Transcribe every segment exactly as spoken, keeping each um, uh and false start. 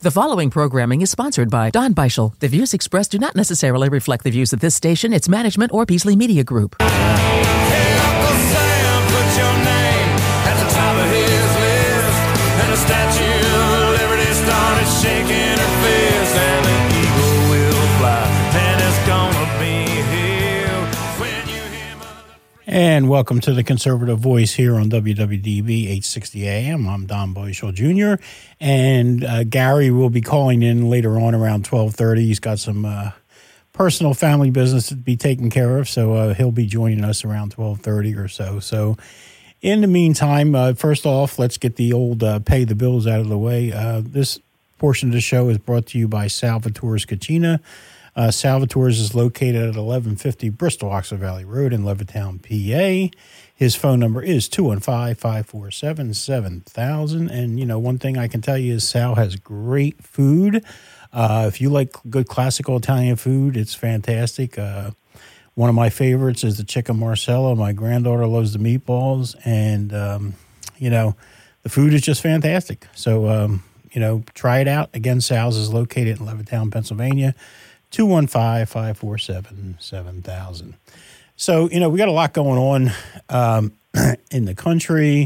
The following programming is sponsored by Don Beischel. The views expressed do not necessarily reflect the views of this station, its management, or Beasley Media Group. Hey, Uncle Sam, put your name at the top of his list. And the Statue of Liberty started shaking her fist. And an eagle will fly, and it's gonna be here when you hear Mother... And welcome to the Conservative Voice here on W W D B eight sixty A M. I'm Don Beischel Junior And uh, Gary will be calling in later on around twelve thirty. He's got some uh, personal family business to be taken care of, so uh, he'll be joining us around twelve thirty or so. So in the meantime, uh, first off, let's get the old uh, pay the bills out of the way. Uh, this portion of the show is brought to you by Salvatore's Cucina. Uh, Salvatore's is located at eleven fifty Bristol Oxford Valley Road in Levittown, P A. His phone number is two one five, five four seven, seven thousand. And, you know, one thing I can tell you is Sal has great food. Uh, if you like good classical Italian food, it's fantastic. Uh, one of my favorites is the chicken marsala. My granddaughter loves the meatballs. And, um, you know, the food is just fantastic. So, um, you know, try it out. Again, Sal's is located in Levittown, Pennsylvania. two one five, five four seven, seven thousand. So, you know, we got a lot going on um, in the country.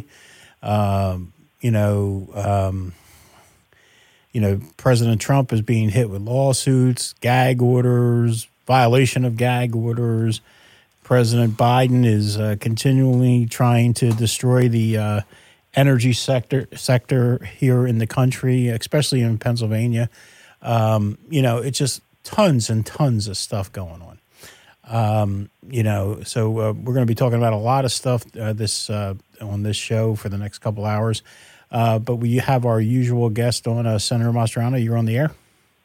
Um, you know, um, you know, President Trump is being hit with lawsuits, gag orders, violation of gag orders. President Biden is uh, continually trying to destroy the uh, energy sector sector here in the country, especially in Pennsylvania. Um, you know, it's just tons and tons of stuff going on. Um, you know, so uh, we're going to be talking about a lot of stuff uh, this uh, on this show for the next couple hours. Uh, but we have our usual guest on, uh, Senator Mastriano. You're on the air.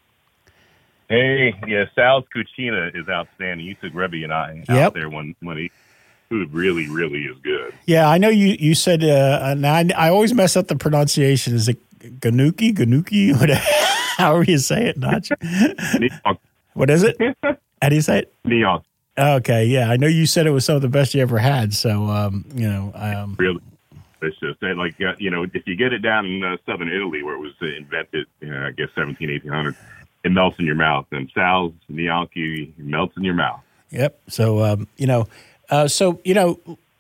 Hey, yeah, Sal's Cucina is outstanding. You took Rebbe and I out Yep. there when when he food really, really is good. Yeah, I know you. You said uh, now I, I always mess up the pronunciation. Is it Ganuki? Ganuki? Whatever. However you say it, Notch. What is it? How do you say it? Neon. Okay, yeah, I know you said it was some of the best you ever had. So, um, you know, um, Really delicious. And like, uh, you know, if you get it down in uh, southern Italy, where it was uh, invented, you know, I guess seventeen, eighteen hundred, it melts in your mouth. And Sal's gnocchi melts in your mouth. Yep. So, um, you know, uh, so, you know,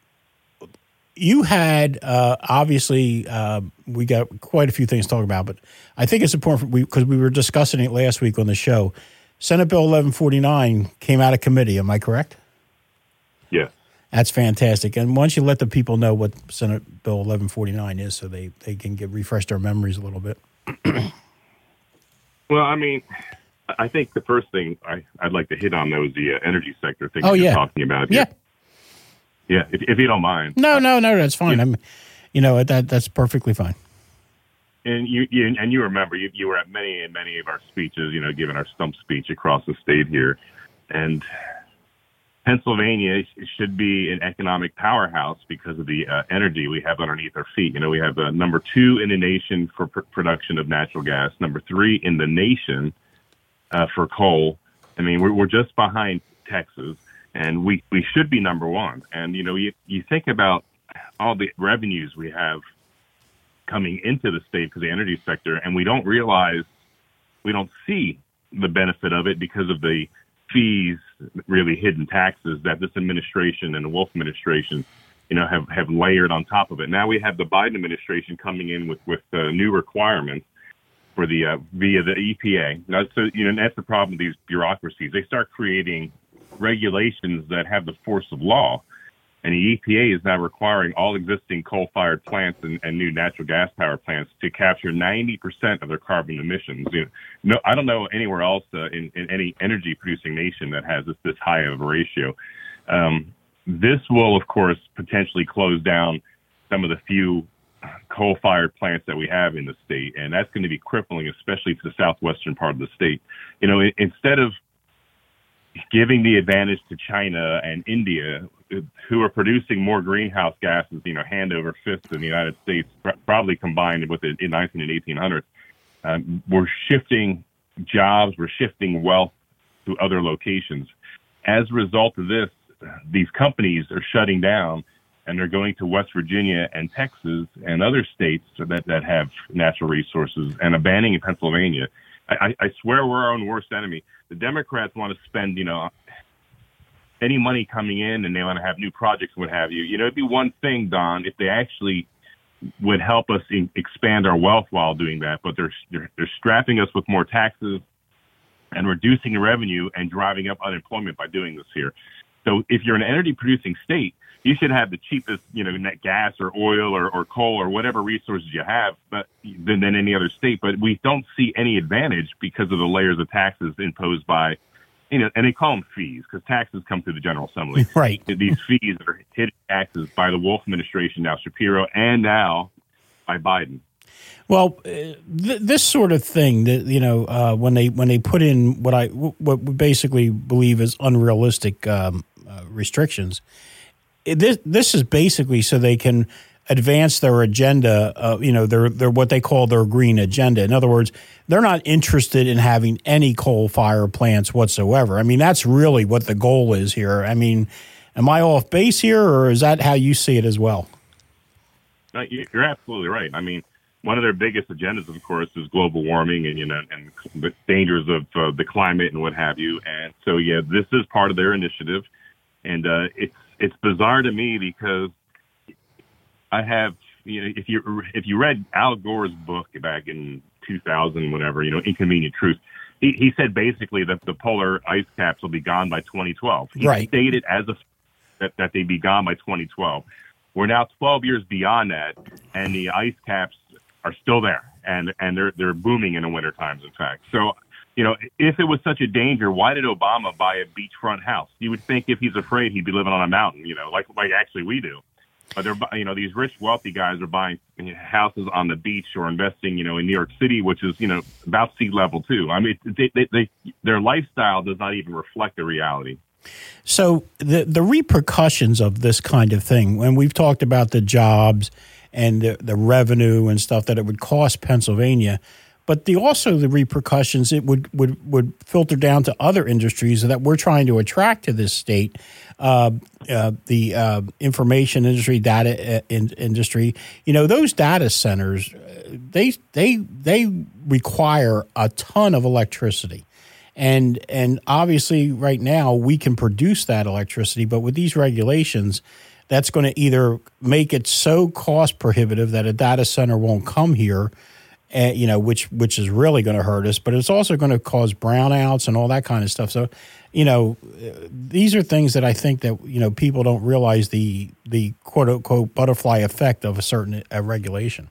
you had, uh, obviously, uh, we got quite a few things to talk about, but I think it's important because we, we were discussing it last week on the show. Senate Bill eleven forty-nine came out of committee. Am I correct? Yes. That's fantastic. And once you let the people know what Senate Bill eleven forty-nine is so they, they can get refresh their memories a little bit. Well, I mean, I think the first thing I, I'd like to hit on, though, is the uh, energy sector thing Oh, you're yeah. talking about. Yeah. Yeah, if, if you don't mind. No, no, no, that's fine. I mean, you know, that that's perfectly fine. And you, you and you remember you, you were at many and many of our speeches, you know, giving our stump speech across the state here, and Pennsylvania should be an economic powerhouse because of the uh, energy we have underneath our feet. You know, we have uh, number two in the nation for pr- production of natural gas, number three in the nation uh, for coal. I mean, we're we're just behind Texas, and we, we should be number one. And you know, you you think about all the revenues we have coming into the state because of the energy sector, and we don't realize, we don't see the benefit of it because of the fees, really hidden taxes that this administration and the Wolf administration, you know, have, have layered on top of it. Now we have the Biden administration coming in with, with uh, new requirements for the uh, via the E P A. Now, so, you know, that's the problem with these bureaucracies. They start creating regulations that have the force of law. And the E P A is now requiring all existing coal-fired plants and, and new natural gas power plants to capture ninety percent of their carbon emissions. You know, no, I don't know anywhere else uh, in, in any energy-producing nation that has this, this high of a ratio. Um, this will, of course, potentially close down some of the few coal-fired plants that we have in the state, and that's going to be crippling, especially to the southwestern part of the state. You know, instead of giving the advantage to China and India, who are producing more greenhouse gases, you know, hand over fist in the United States, probably combined with it in nineteen and eighteen hundreds. Um, we're shifting jobs, we're shifting wealth to other locations. As a result of this, these companies are shutting down and they're going to West Virginia and Texas and other states that, that have natural resources and abandoning Pennsylvania. I, I swear we're our own worst enemy. The Democrats want to spend, you know, any money coming in, and they want to have new projects and what have you. You know, it'd be one thing, Don, if they actually would help us in, expand our wealth while doing that, but they're, they're they're strapping us with more taxes and reducing revenue and driving up unemployment by doing this here. So if you're an energy-producing state, you should have the cheapest, you know, net gas or oil or, or coal or whatever resources you have, but than, than any other state. But we don't see any advantage because of the layers of taxes imposed by, you know, and they call them fees because taxes come through the General Assembly. Right. These fees that are hitting taxes by the Wolf administration, now Shapiro, and now by Biden. Well, uh, th- this sort of thing that, you know, uh, when they when they put in what I what we basically believe is unrealistic um, uh, restrictions, it, this this is basically so they can advance their agenda. Uh, you know, their their what they call their green agenda. In other words, they're not interested in having any coal-fired plants whatsoever. I mean, that's really what the goal is here. I mean, am I off base here, or is that how you see it as well? No, you're absolutely right. I mean, one of their biggest agendas, of course, is global warming and, you know, and the dangers of uh, the climate and what have you. And so, yeah, this is part of their initiative. And uh, it's it's bizarre to me because I have, you know, if you if you read Al Gore's book back in two thousand, whatever, you know, Inconvenient Truth, he, he said basically that the polar ice caps will be gone by twenty twelve. He right. stated as a that, that they'd be gone by twenty twelve. We're now twelve years beyond that, and the ice caps are still there, and, and they're they're booming in the winter times, in fact. So, you know, if it was such a danger, why did Obama buy a beachfront house? You would think if he's afraid, he'd be living on a mountain, you know, like like actually we do. But they're, you know, these rich, wealthy guys are buying houses on the beach or investing, you know, in New York City, which is, you know, about sea level too. I mean, they, they, they, their lifestyle does not even reflect the reality. So the the repercussions of this kind of thing, when we've talked about the jobs and the, the revenue and stuff that it would cost Pennsylvania, but the also the repercussions it would, would, would filter down to other industries that we're trying to attract to this state. Uh, uh, the uh, information industry, data in, industry, you know, those data centers, they they they require a ton of electricity. And and obviously right now we can produce that electricity, but with these regulations, that's going to either make it so cost prohibitive that a data center won't come here, uh, you know, which which is really going to hurt us, but it's also going to cause brownouts and all that kind of stuff. So, you know, these are things that I think that, you know, people don't realize the the quote unquote butterfly effect of a certain uh, regulation.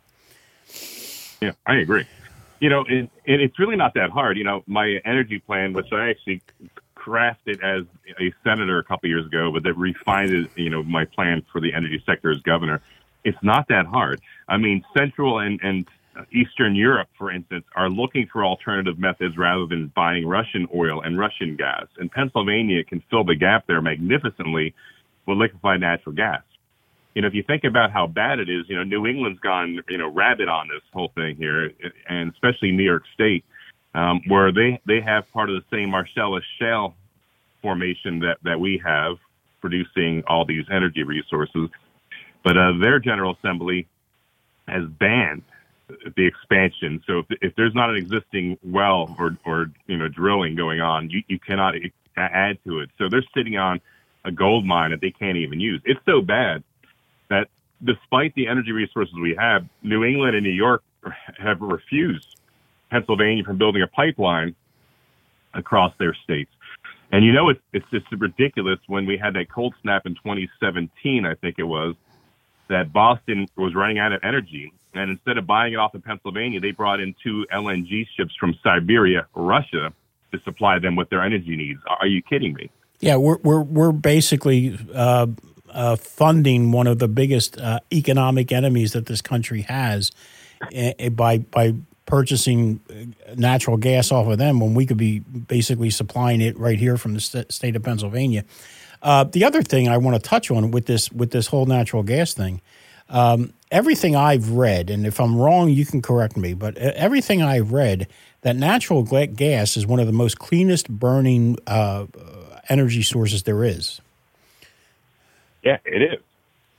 Yeah, I agree. You know, and, and it's really not that hard. You know, my energy plan, which I actually crafted as a senator a couple years ago, but that refined it, you know, my plan for the energy sector as governor, it's not that hard. I mean, Central and, and Eastern Europe, for instance, are looking for alternative methods rather than buying Russian oil and Russian gas. And Pennsylvania can fill the gap there magnificently with liquefied natural gas. You know, if you think about how bad it is, you know, New England's gone, you know, rabid on this whole thing here, and especially New York State, um, where they, they have part of the same Marcellus Shale formation that, that we have, producing all these energy resources. But uh, their General Assembly has banned the expansion. So if, if there's not an existing well or, or you know, drilling going on, you, you cannot add to it. So they're sitting on a gold mine that they can't even use. It's so bad that despite the energy resources we have, New England and New York have refused Pennsylvania from building a pipeline across their states. And you know, it's, it's just ridiculous when we had that cold snap in twenty seventeen, I think it was, that Boston was running out of energy. And instead of buying it off of Pennsylvania, they brought in two L N G ships from Siberia, Russia, to supply them with their energy needs. Are you kidding me? Yeah, we're we're we're basically uh, uh, funding one of the biggest uh, economic enemies that this country has uh, by by purchasing natural gas off of them when we could be basically supplying it right here from the st- state of Pennsylvania. Uh, the other thing I want to touch on with this with this whole natural gas thing, um, everything I've read, and if I'm wrong, you can correct me, but everything I've read, that natural gas is one of the most cleanest burning uh, energy sources there is. Yeah, it is.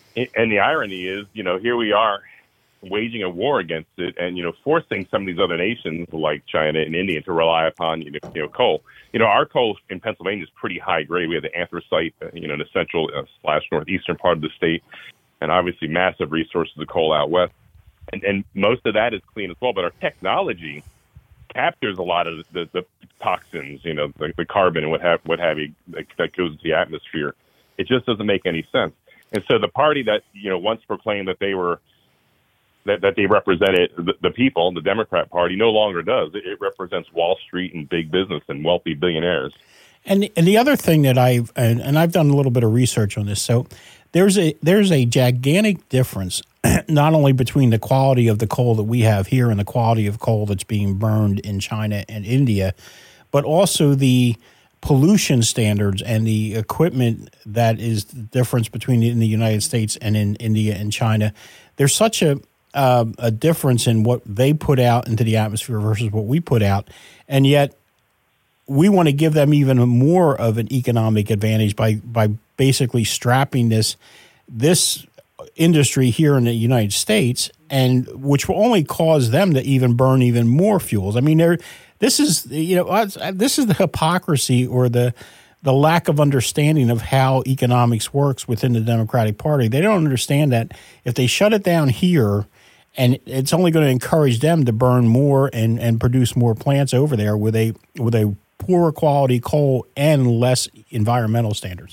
and the irony is, you know, here we are waging a war against it, and you know, forcing some of these other nations like China and India to rely upon you know, you know coal. You know, our coal in Pennsylvania is pretty high grade. We have the anthracite, uh, you know, in the central uh, slash northeastern part of the state, and obviously massive resources of coal out west, and and most of that is clean as well. But our technology captures a lot of the, the toxins, you know, the, the carbon and what have what have you that, that goes into the atmosphere. It just doesn't make any sense. And so the party that you know once proclaimed that they were That, that they represented the, the people, the Democrat Party, no longer does. It, it represents Wall Street and big business and wealthy billionaires. And and the other thing that I've and, and I've done a little bit of research on this. So there's a there's a gigantic difference not only between the quality of the coal that we have here and the quality of coal that's being burned in China and India, but also the pollution standards and the equipment that is the difference between in the United States and in India and China. There's such a Uh, a difference in what they put out into the atmosphere versus what we put out. And yet we want to give them even more of an economic advantage by, by basically strapping this, this industry here in the United States, and which will only cause them to even burn even more fuels. I mean, there, this is, you know, this is the hypocrisy or the, the lack of understanding of how economics works within the Democratic Party. They don't understand that if they shut it down here, and it's only going to encourage them to burn more and, and produce more plants over there with a with a poorer quality coal and less environmental standards.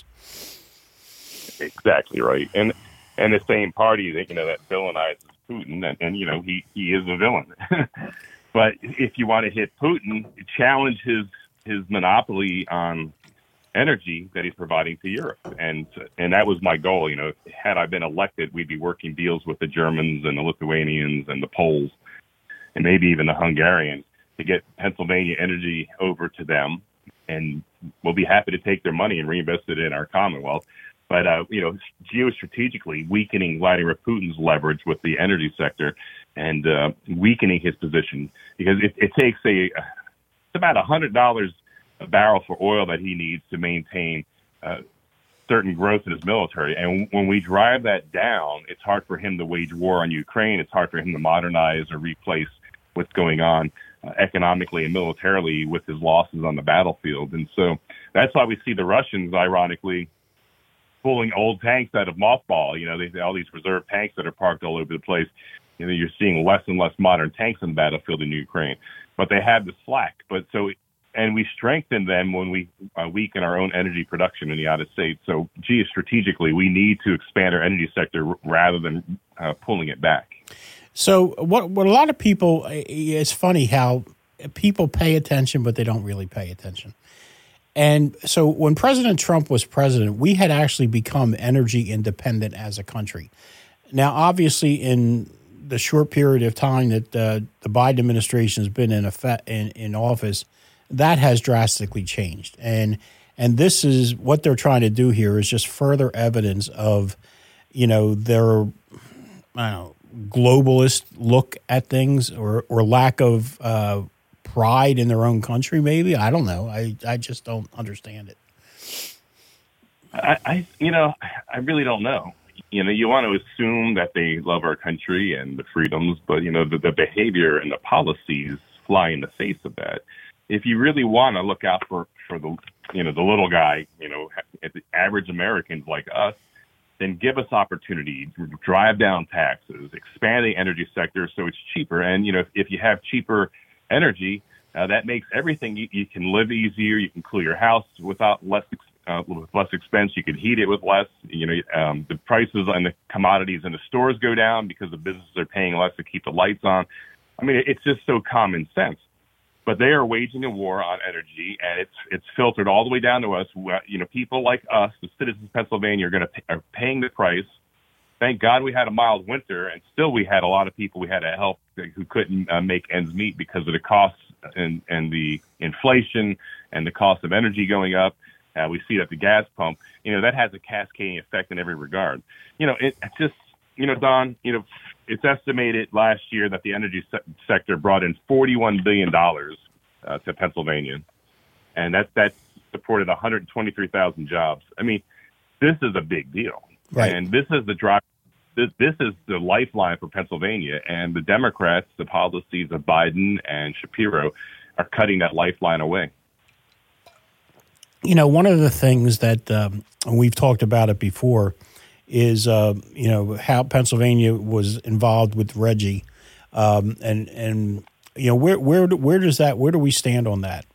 Exactly right, and and the same party that you know that villainizes Putin, and, and you know he, he is a villain. But if you want to hit Putin, challenge his his monopoly on energy that he's providing to Europe. And and that was my goal. You know, had I been elected, we'd be working deals with the Germans and the Lithuanians and the Poles and maybe even the Hungarians to get Pennsylvania energy over to them. And we'll be happy to take their money and reinvest it in our Commonwealth. But, uh, you know, geostrategically weakening Vladimir Putin's leverage with the energy sector and uh, weakening his position, because it, it takes a it's about one hundred dollars a barrel for oil that he needs to maintain uh, certain growth in his military. And when we drive that down, it's hard for him to wage war on Ukraine. It's hard for him to modernize or replace what's going on uh, economically and militarily with his losses on the battlefield. And so that's why we see the Russians, ironically, pulling old tanks out of mothball. You know, they all these reserve tanks that are parked all over the place. You know, you're seeing less and less modern tanks on the battlefield in Ukraine, but they have the slack. But so, and we strengthen them when we uh, weaken our own energy production in the United States. So geostrategically, we need to expand our energy sector rather than uh, pulling it back. So what, what a lot of people, it's funny how people pay attention, but they don't really pay attention. And so when President Trump was president, we had actually become energy independent as a country. Now, obviously, in the short period of time that uh, the Biden administration has been in effect in, in office, that has drastically changed. And and this is what they're trying to do here is just further evidence of, you know, their, I don't know, globalist look at things or, or lack of uh, pride in their own country, maybe. I don't know. I, I just don't understand it. I, I, you know, I really don't know. You know, you want to assume that they love our country and the freedoms, but, you know, the, the behavior and the policies fly in the face of that. If you really want to look out for, for the, you know, the little guy, you know, the average Americans like us, then give us opportunity, drive down taxes, expand the energy sector so it's cheaper. And, you know, if, if you have cheaper energy, uh, that makes everything, you, you can live easier, you can cool your house without less uh, with less expense, you can heat it with less, you know, um, the prices on the commodities in the stores go down because the businesses are paying less to keep the lights on. I mean, it's just so common sense. But they are waging a war on energy, and it's it's filtered all the way down to us. You know, people like us, the citizens of Pennsylvania, are going to pay, are paying the price. Thank God we had a mild winter, and still we had a lot of people we had to help who couldn't uh, make ends meet because of the costs and and the inflation and the cost of energy going up. Uh, we see it at the gas pump. You know, that has a cascading effect in every regard. You know, it just you know, Don. You know. It's estimated last year that the energy se- sector brought in forty-one billion dollars uh, to Pennsylvania, and that that supported one hundred twenty-three thousand jobs. I mean, this is a big deal. Right. And this is the drive. This, this is the lifeline for Pennsylvania. And the Democrats, the policies of Biden and Shapiro, are cutting that lifeline away. You know, one of the things that um, we've talked about it before is, uh, you know, how Pennsylvania was involved with RGGI, um, and and you know, where where where does that where do we stand on that?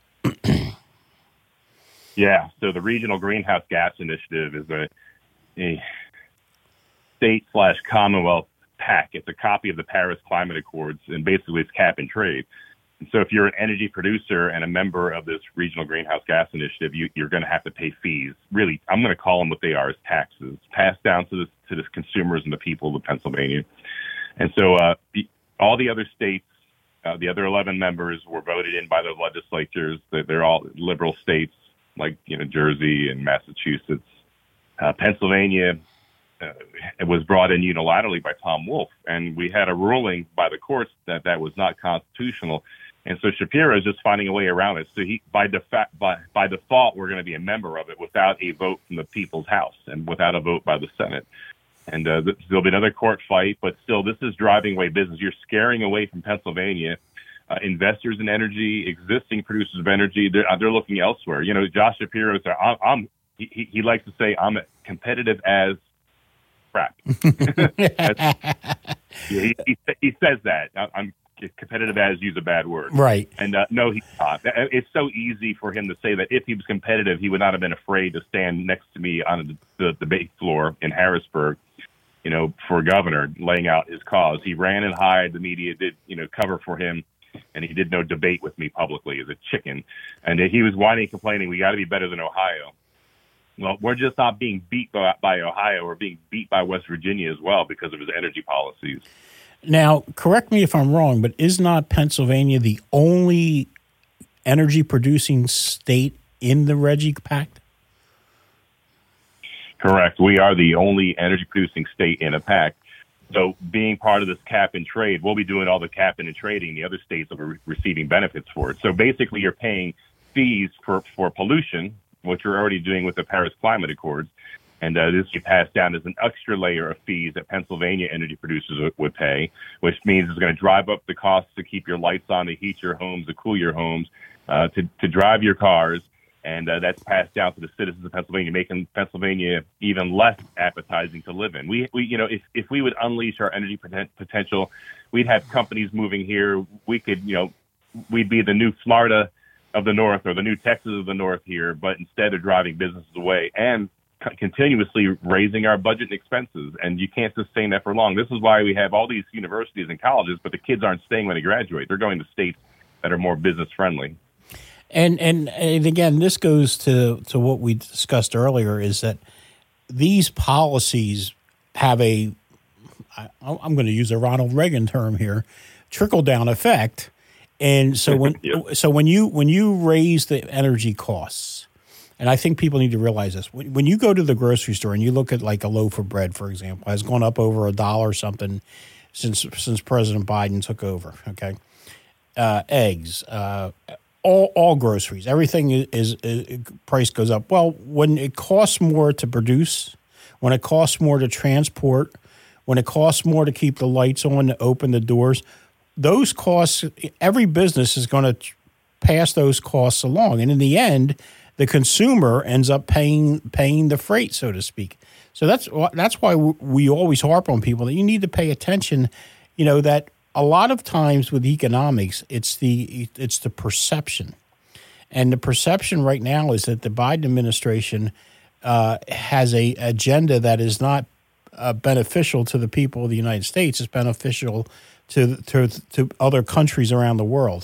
Yeah, so the Regional Greenhouse Gas Initiative is a, a state slash Commonwealth pact. It's a copy of the Paris Climate Accords, and basically it's cap and trade. And so if you're an energy producer and a member of this Regional Greenhouse Gas Initiative, you, you're going to have to pay fees. Really, I'm going to call them what they are, as taxes, passed down to the, to the consumers and the people of Pennsylvania. And so uh, the, all the other states, uh, the other eleven members were voted in by the legislatures. They're, they're all liberal states, like, you know, Jersey and Massachusetts. Uh, Pennsylvania uh, it was brought in unilaterally by Tom Wolf, and we had a ruling by the courts that that was not constitutional. And so Shapiro is just finding a way around it. So he, by, defa- by, by default, we're going to be a member of it without a vote from the People's House and without a vote by the Senate. And uh, there'll be another court fight, but still, this is driving away business. You're scaring away from Pennsylvania uh, investors in energy, existing producers of energy. They're, uh, they're looking elsewhere. You know, Josh Shapiro said, I'm, I'm he, he likes to say, I'm competitive as crap. he, he, he says that. I'm competitive as, use a bad word. Right. And uh, no, he's not. It's so easy for him to say that if he was competitive, he would not have been afraid to stand next to me on the, the debate floor in Harrisburg, you know, for governor, laying out his cause. He ran and hid. The media did, you know, cover for him, and he did no debate with me publicly as a chicken. And he was whining and complaining, we got to be better than Ohio. Well, we're just not being beat by, by Ohio. We're being beat by West Virginia as well because of his energy policies. Now, correct me if I'm wrong, but is not Pennsylvania the only energy-producing state in the RGGI Pact? Correct. We are the only energy-producing state in a pact. So being part of this cap and trade, we'll be doing all the capping and trading. The other states will be re- receiving benefits for it. So basically, you're paying fees for, for pollution, which you're already doing with the Paris Climate Accords. And uh, this gets passed down as an extra layer of fees that Pennsylvania energy producers w- would pay, which means it's going to drive up the costs to keep your lights on, to heat your homes, to cool your homes, uh, to, to drive your cars. And uh, that's passed down to the citizens of Pennsylvania, making Pennsylvania even less appetizing to live in. We, we you know, if, if we would unleash our energy poten- potential, we'd have companies moving here. We could, you know, we'd be the new Florida of the North or the new Texas of the North here, but instead of driving businesses away and continuously raising our budget and expenses, and you can't sustain that for long. This is why we have all these universities and colleges, but the kids aren't staying when they graduate. They're going to states that are more business friendly. And and, and again, this goes to, to what we discussed earlier, is that these policies have a, I, I'm going to use a Ronald Reagan term here, trickle-down effect. And so when yep. so when you when you raise the energy costs, and I think people need to realize this, when, when you go to the grocery store and you look at like a loaf of bread, for example, has gone up over a dollar or something since since President Biden took over. Okay, uh, eggs, uh, all all groceries, everything is, is, is price goes up. Well, when it costs more to produce, when it costs more to transport, when it costs more to keep the lights on, to open the doors, those costs, every business is going to pass those costs along, and in the end, the consumer ends up paying paying the freight, so to speak. So that's that's why we always harp on people that you need to pay attention. You know that a lot of times with economics, it's the it's the perception, and the perception right now is that the Biden administration uh, has a agenda that is not uh, beneficial to the people of the United States. It's beneficial to to to other countries around the world.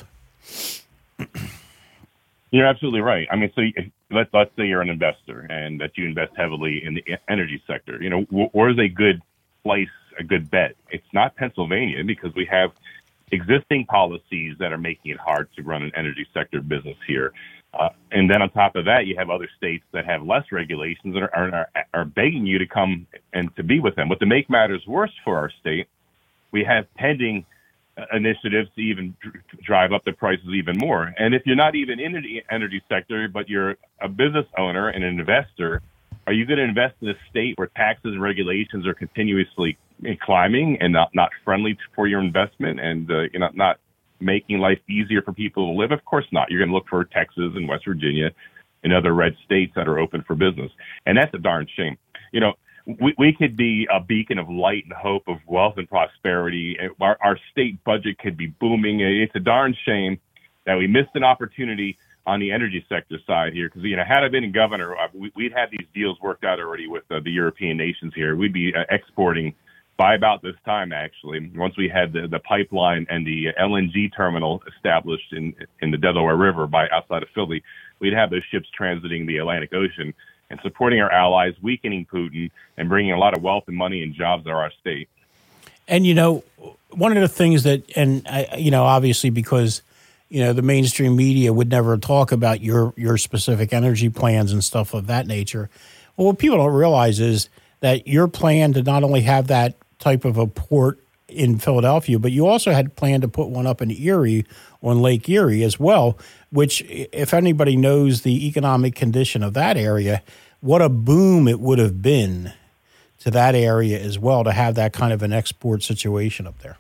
You're absolutely right. I mean, so if, let's let's say you're an investor and that you invest heavily in the energy sector. You know, where's a good place, a good bet? It's not Pennsylvania, because we have existing policies that are making it hard to run an energy sector business here. Uh, and then on top of that, you have other states that have less regulations that are, are are begging you to come and to be with them. But to make matters worse for our state, we have pending initiatives to even drive up the prices even more. And if you're not even in the energy sector, but you're a business owner and an investor, Are you going to invest in a state where taxes and regulations are continuously climbing and not, not friendly for your investment and uh, you know, not making life easier for people to live? Of course not. You're going to look for Texas and West Virginia and other red states that are open for business. And that's a darn shame. You know, we, we could be a beacon of light and hope of wealth and prosperity. Our, our state budget could be booming. It's a darn shame that we missed an opportunity on the energy sector side here, because, you know, had I been governor, we, we'd had these deals worked out already with uh, the European nations here. We'd be uh, exporting by about this time, actually, once we had the, the pipeline and the L N G terminal established in in the Delaware River by outside of Philly, we'd have those ships transiting the Atlantic Ocean and supporting our allies, weakening Putin, and bringing a lot of wealth and money and jobs to our state. And, you know, one of the things that, and, I, you know, obviously because, you know, the mainstream media would never talk about your, your specific energy plans and stuff of that nature. Well, what people don't realize is that your plan to not only have that type of a port in Philadelphia, but you also had planned to put one up in Erie on Lake Erie as well, which, if anybody knows the economic condition of that area, what a boom it would have been to that area as well to have that kind of an export situation up there.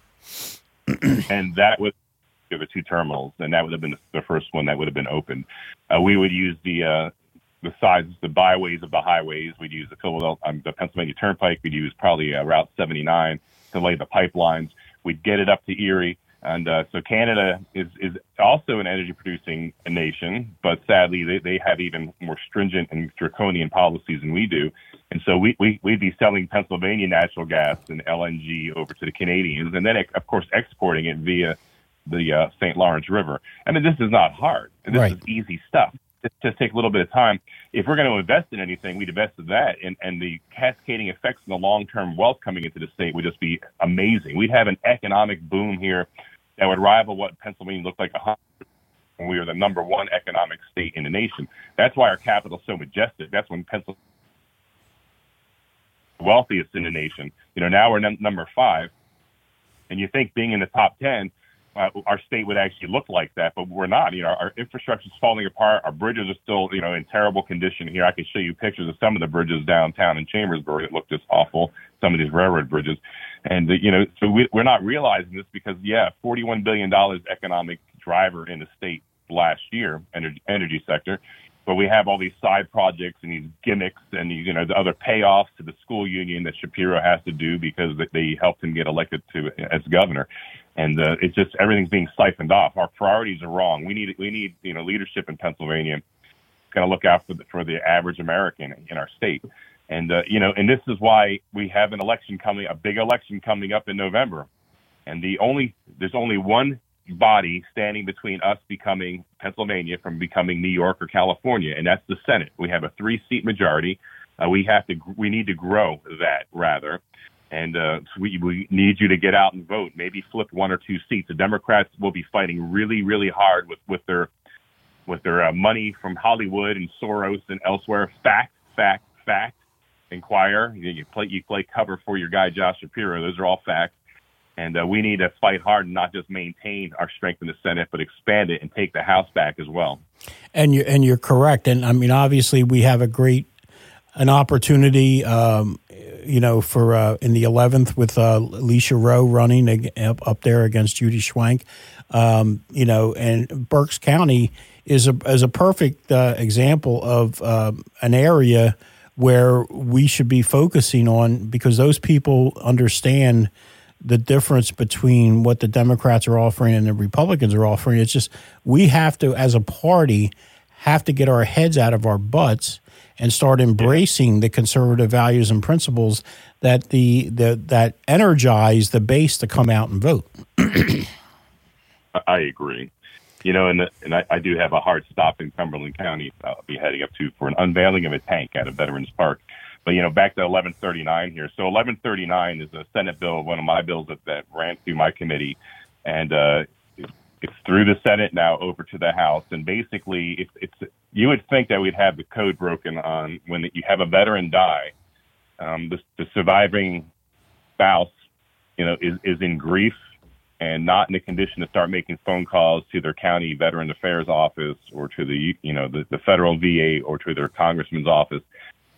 And that was the two terminals, and that would have been the first one that would have been opened. Uh, we would use the uh, the sides, the byways of the highways. We'd use the Philadelphia, um, the Pennsylvania Turnpike. We'd use probably uh, Route seventy-nine to lay the pipelines. We'd get it up to Erie. And uh, so Canada is, is also an energy producing nation, but sadly they, they have even more stringent and draconian policies than we do. And so we, we, we'd be selling Pennsylvania natural gas and L N G over to the Canadians, and then, of course, exporting it via the uh, Saint Lawrence River. I mean, this is not hard. This right. is easy stuff. It just takes a little bit of time. If we're going to invest in anything, we'd invest in that, and, and the cascading effects and the long-term wealth coming into the state would just be amazing. We'd have an economic boom here that would rival what Pennsylvania looked like a hundred when we were the number one economic state in the nation. That's why our capital is so majestic. That's when Pennsylvania is the wealthiest in the nation. You know, now we're num- number five, and you think being in the top ten, Uh, our state would actually look like that, but we're not. You know, our infrastructure is falling apart. Our bridges are still, you know, in terrible condition here. I can show you pictures of some of the bridges downtown in Chambersburg that look just awful, some of these railroad bridges. And, uh, you know, so we, we're not realizing this because, yeah, forty-one billion dollars economic driver in the state last year, energy, energy sector. But we have all these side projects and these gimmicks and, these, you know, the other payoffs to the school union that Shapiro has to do because they helped him get elected to as governor. And uh, it's just everything's being siphoned off. Our priorities are wrong. We need, we need, you know, leadership in Pennsylvania going to look out for the, for the average American in our state. And, uh, you know, and this is why we have an election coming, a big election coming up in November. And the only, there's only one body standing between us becoming Pennsylvania from becoming New York or California, and that's the Senate. We have a three-seat majority. Uh, we have to, we need to grow that rather. And uh, so we, we need you to get out and vote, maybe flip one or two seats. The Democrats will be fighting really, really hard with, with their with their uh, money from Hollywood and Soros and elsewhere. Fact, fact, fact. Inquire. You, you play you play cover for your guy Josh Shapiro. Those are all facts. And uh, we need to fight hard and not just maintain our strength in the Senate, but expand it and take the House back as well. And you're, and you're correct. And I mean, obviously, we have a great an opportunity. Um, you know, for uh, in the eleventh with uh, Alicia Rowe running ag- up there against Judy Schwank, um, you know, and Berks County is a is a perfect uh, example of uh, an area where we should be focusing on because those people understand the difference between what the Democrats are offering and the Republicans are offering. It's just we have to, as a party, have to get our heads out of our butts and start embracing the conservative values and principles that the, the that energize the base to come out and vote. I agree. You know, and and I, I do have a hard stop in Cumberland County I'll be heading up to for an unveiling of a tank at a Veterans Park. But, you know, back to eleven thirty-nine here. So eleven thirty-nine is a Senate bill, one of my bills that, that ran through my committee. And uh, it's through the Senate now over to the House. And basically, it's, it's you would think that we'd have the code broken on when you have a veteran die. Um, the, the surviving spouse, you know, is, is in grief and not in a condition to start making phone calls to their county Veteran Affairs office or to the, you know, the, the federal V A or to their congressman's office.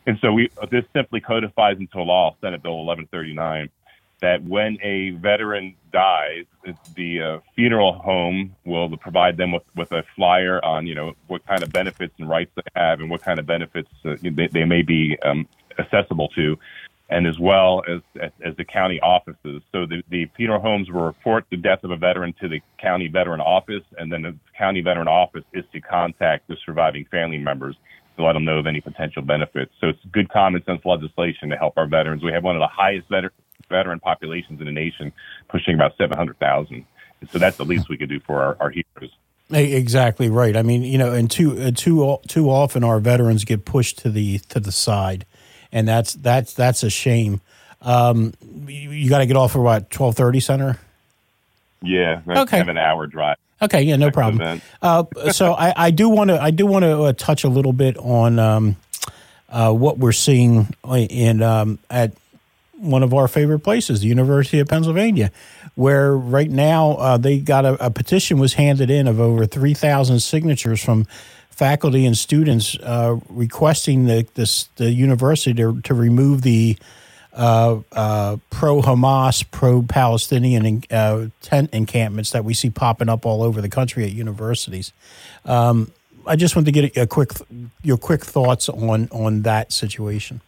And so we this simply codifies into law, Senate Bill eleven thirty-nine, that when a veteran dies, the uh, funeral home will provide them with, with a flyer on, you know, what kind of benefits and rights they have and what kind of benefits uh, they, they may be um, accessible to, and as well as, as, as the county offices. So the, the funeral homes will report the death of a veteran to the county veteran office, and then the county veteran office is to contact the surviving family members to let them know of any potential benefits. So it's good common sense legislation to help our veterans. We have one of the highest veteran veteran populations in the nation, pushing about seven hundred thousand. So that's the least we could do for our, our heroes. Exactly right. I mean, you know, and too uh, too too often our veterans get pushed to the to the side, and that's that's that's a shame. Um, you, you got to get off for what, twelve thirty Center? Yeah, that's okay. Kind of an hour drive. Okay, yeah, no problem. Uh, so I, I do want to I do want to uh, touch a little bit on um, uh, what we're seeing in um, at one of our favorite places, the University of Pennsylvania, where right now uh, they got a, a petition was handed in of over three thousand signatures from faculty and students uh, requesting the, this, the university to, to remove the uh, uh, pro-Hamas, pro-Palestinian uh, tent encampments that we see popping up all over the country at universities. Um, I just want to get a, a quick your quick thoughts on on that situation.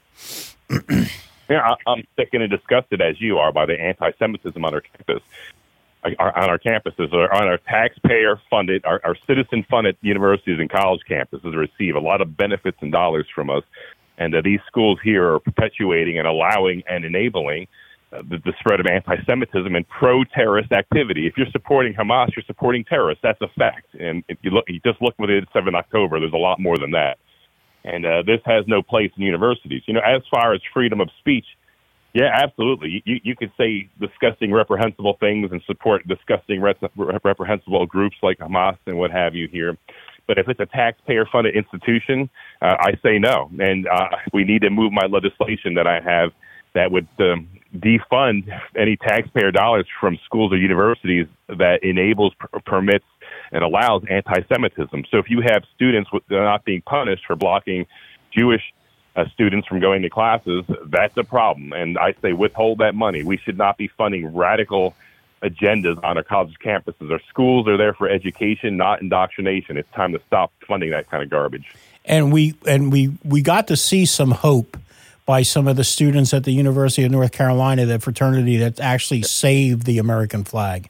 Yeah, I'm sickened and disgusted, as you are, by the anti-Semitism on our campus, on our campuses, on our taxpayer-funded, our, our citizen-funded universities and college campuses receive a lot of benefits and dollars from us, and uh, these schools here are perpetuating and allowing and enabling uh, the, the spread of anti-Semitism and pro-terrorist activity. If you're supporting Hamas, you're supporting terrorists. That's a fact. And if you look, you just look what it did seventh of October. There's a lot more than that. And uh, this has no place in universities. You know, as far as freedom of speech, yeah, absolutely. You you could say disgusting, reprehensible things and support disgusting, reprehensible groups like Hamas and what have you here. But if it's a taxpayer-funded institution, uh, I say no. And uh, we need to move my legislation that I have that would um, defund any taxpayer dollars from schools or universities that enables, per- permits, and allows anti-Semitism. So if you have students with, uh, not being punished for blocking Jewish uh, students from going to classes, that's a problem. And I say withhold that money. We should not be funding radical agendas on our college campuses. Our schools are there for education, not indoctrination. It's time to stop funding that kind of garbage. And we and we, we got to see some hope by some of the students at the University of North Carolina, that fraternity that actually saved the American flag.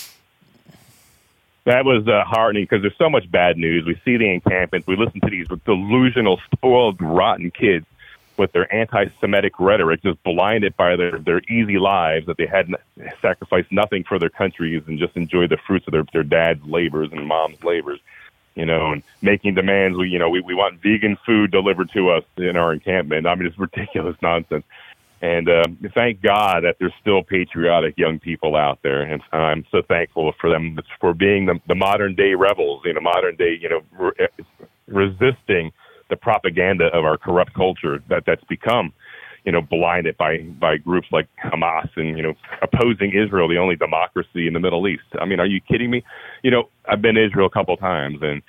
That was uh, heartening because there's so much bad news. We see the encampments. We listen to these delusional, spoiled, rotten kids with their anti-Semitic rhetoric, just blinded by their, their easy lives, that they had sacrificed nothing for their countries and just enjoyed the fruits of their, their dad's labors and mom's labors, you know, and making demands. We, you know, we, we want vegan food delivered to us in our encampment. I mean, it's ridiculous nonsense. And uh, thank God that there's still patriotic young people out there, and I'm so thankful for them for being the, the modern day rebels, you know, modern day, you know, re- resisting the propaganda of our corrupt culture that that's become, you know, blinded by by groups like Hamas and, you know, opposing Israel, the only democracy in the Middle East. I mean, are you kidding me? You know, I've been to Israel a couple of times, and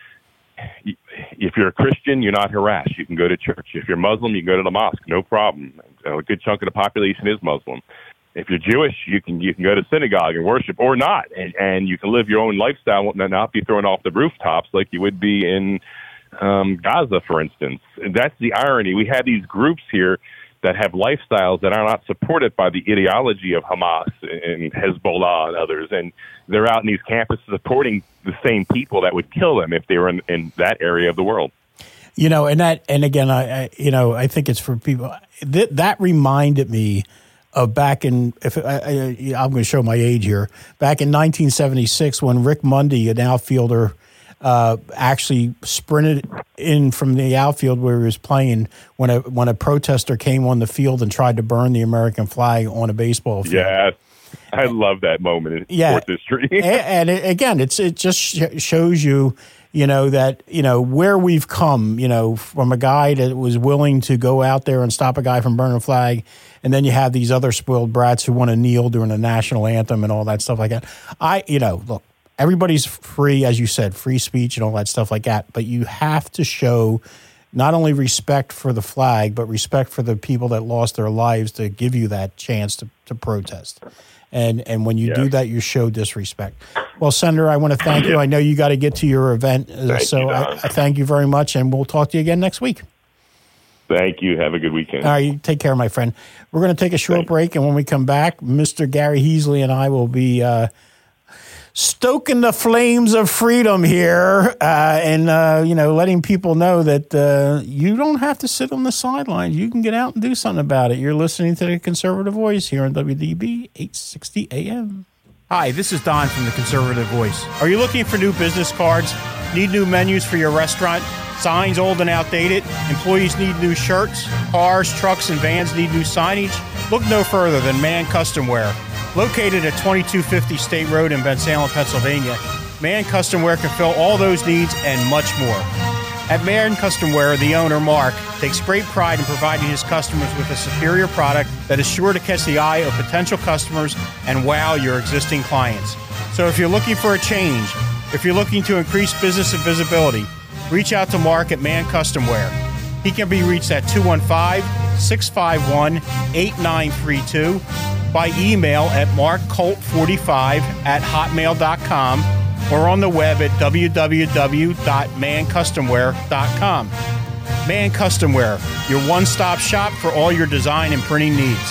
if you're a Christian, you're not harassed. You can go to church. If you're Muslim, you can go to the mosque, no problem. A good chunk of the population is Muslim. If you're Jewish, you can you can go to synagogue and worship, or not, and, and you can live your own lifestyle and not be thrown off the rooftops like you would be in um, Gaza, for instance. And that's the irony. We have these groups here that have lifestyles that are not supported by the ideology of Hamas and Hezbollah and others, and they're out in these campuses supporting the same people that would kill them if they were in, in that area of the world. You know, and that, and again, I, I you know, I think it's for people that that reminded me of back in, if I, I, I'm going to show my age here, back in nineteen seventy-six when Rick Mundy, an outfielder, uh, actually sprinted in from the outfield where he was playing when a when a protester came on the field and tried to burn the American flag on a baseball field. Yeah, I love that moment in yeah. sports history. and, and it, again, it's it just sh- shows you, you know, that, you know, where we've come, you know, from a guy that was willing to go out there and stop a guy from burning a flag. And then you have these other spoiled brats who want to kneel during the national anthem and all that stuff like that. I, you know, look, everybody's free, as you said, free speech and all that stuff like that. But you have to show not only respect for the flag, but respect for the people that lost their lives to give you that chance to, to protest. And and when you Yes. do that, you show disrespect. Well, Senator, I want to thank you. I know you got to get to your event, uh, Thank so you, I, Don. I thank you very much, and we'll talk to you again next week. Thank you. Have a good weekend. All right, you take care, my friend. We're going to take a short Thanks. break, and when we come back, Mister Gary Heasley and I will be uh, stoking the flames of freedom here, uh, and uh, you know, letting people know that uh, you don't have to sit on the sidelines. You can get out and do something about it. You're listening to the Conservative Voice here on W D B eight sixty A M. Hi, this is Don from the Conservative Voice. Are you looking for new business cards? Need new menus for your restaurant? Signs old and outdated? Employees need new shirts? Cars, trucks, and vans need new signage? Look no further than Man Custom Wear. Located at twenty-two fifty State Road in Bensalem, Pennsylvania, Man Custom Wear can fill all those needs and much more. At Man Custom Wear, the owner, Mark, takes great pride in providing his customers with a superior product that is sure to catch the eye of potential customers and wow your existing clients. So if you're looking for a change, if you're looking to increase business and visibility, reach out to Mark at Man Custom Wear. He can be reached at two one five, six five one, eight nine three two, by email at mark colt forty-five at hotmail dot com, or on the web at w w w dot man custom wear dot com. Man Custom Wear, your one-stop shop for all your design and printing needs.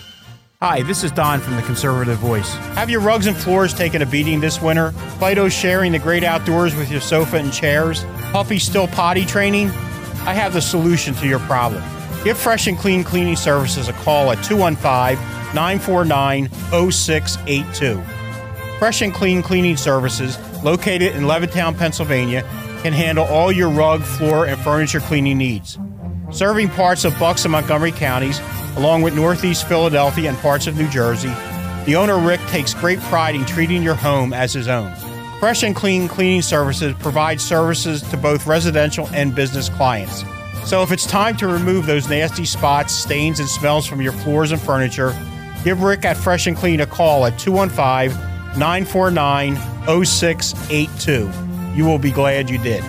Hi, this is Don from the Conservative Voice. Have your rugs and floors taken a beating this winter? Fido sharing the great outdoors with your sofa and chairs? Puppy still potty training? I have the solution to your problem. Give Fresh and Clean Cleaning Services a call at two one five, nine four nine, zero six eight two. Fresh and Clean Cleaning Services, located in Levittown, Pennsylvania, can handle all your rug, floor, and furniture cleaning needs. Serving parts of Bucks and Montgomery counties, along with Northeast Philadelphia and parts of New Jersey, the owner, Rick, takes great pride in treating your home as his own. Fresh and Clean Cleaning Services provides services to both residential and business clients. So if it's time to remove those nasty spots, stains, and smells from your floors and furniture, give Rick at Fresh and Clean a call at two one five, nine four nine, zero six eight two. You will be glad you did.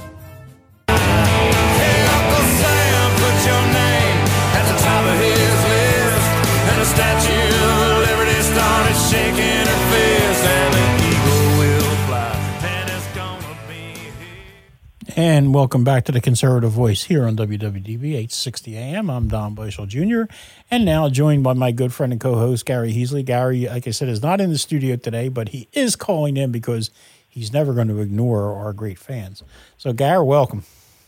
Hey, Uncle Sam, put your name at the top of his list. And the Statue of Liberty started shaking her fist. And the eagle will fly, and it's gonna be here. And welcome back to the Conservative Voice here on W W D B eight sixty A M. I'm Don Boyschel Junior And now joined by my good friend and co-host, Gary Heasley. Gary, like I said, is not in the studio today, but he is calling in because he's never going to ignore our great fans. So, Gary, welcome.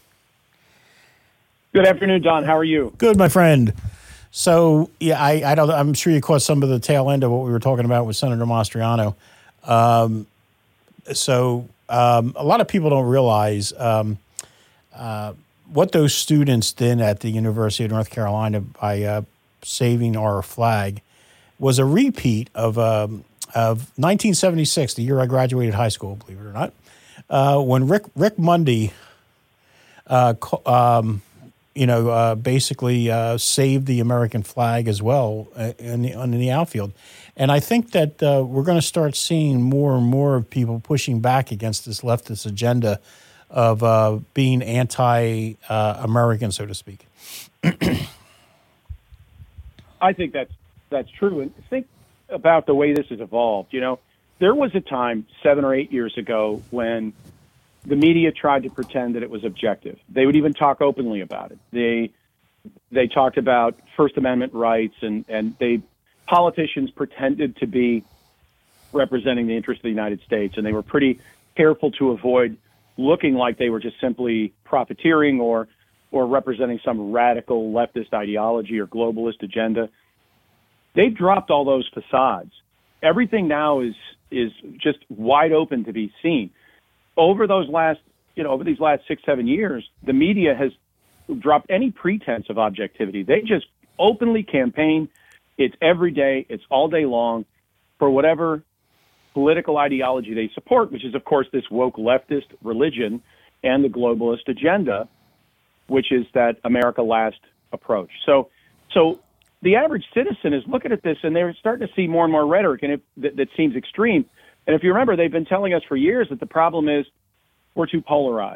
Good afternoon, Don. How are you? Good, my friend. So, yeah, I, I don't. I'm sure you caught some of the tail end of what we were talking about with Senator Mastriano. Um, so, um, a lot of people don't realize um, uh, what those students did at the University of North Carolina by uh, saving our flag was a repeat of um, of nineteen seventy-six, the year I graduated high school, believe it or not, uh, when Rick Rick Mundy, uh, um, you know, uh, basically uh, saved the American flag as well uh, in the in the outfield. And I think that uh, we're going to start seeing more and more of people pushing back against this leftist agenda of uh, being anti-American, uh, so to speak. I think that's that's true. And think about the way this has evolved. You know, there was a time seven or eight years ago when the media tried to pretend that it was objective. They would even talk openly about it. They they talked about First Amendment rights, and, and they politicians pretended to be representing the interest of the United States, and they were pretty careful to avoid looking like they were just simply profiteering or or representing some radical leftist ideology or globalist agenda. They've dropped all those facades. Everything now is is just wide open to be seen. Over those last, you know, over these last six, seven years, the media has dropped any pretense of objectivity. They just openly campaign. It's every day. It's all day long for whatever political ideology they support, which is, of course, this woke leftist religion and the globalist agenda, which is that America Last approach. So, so the average citizen is looking at this, and they're starting to see more and more rhetoric, and it, that, that seems extreme. And if you remember, they've been telling us for years that the problem is we're too polarized.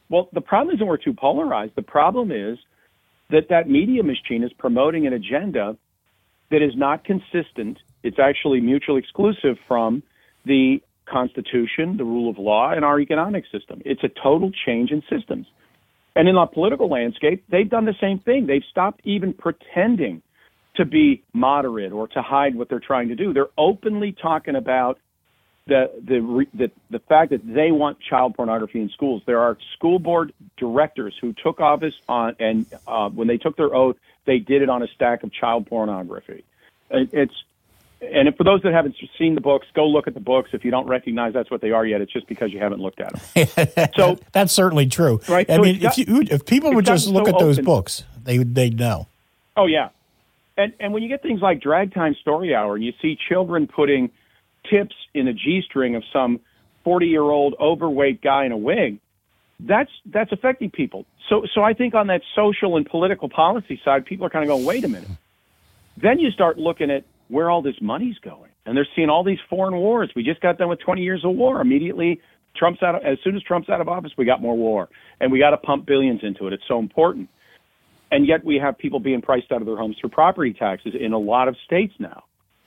Well, the problem isn't we're too polarized. The problem is that that media machine is promoting an agenda that is not consistent. It's actually mutually exclusive from the Constitution, the rule of law, and our economic system. It's a total change in systems. And in the political landscape, they've done the same thing. They've stopped even pretending to be moderate or to hide what they're trying to do. They're openly talking about the the the, the fact that they want child pornography in schools. There are school board directors who took office on, and uh, when they took their oath, they did it on a stack of child pornography. It's And for those that haven't seen the books, go look at the books. If you don't recognize that's what they are yet, it's just because you haven't looked at them. So that's certainly true. Right? I So mean, it's got- if you, if people would it's just gotten look so at those open. books, they would they'd know. Oh, yeah. And and when you get things like Drag Time Story Hour and you see children putting tips in a G-string of some forty-year-old overweight guy in a wig, that's that's affecting people. So so I think on that social and political policy side, people are kind of going, wait a minute. Then you start looking at where all this money's going. And they're seeing all these foreign wars. We just got done with twenty years of war. Immediately, Trump's out of, as soon as Trump's out of office, we got more war. And we got to pump billions into it. It's so important. And yet we have people being priced out of their homes through property taxes in a lot of states now.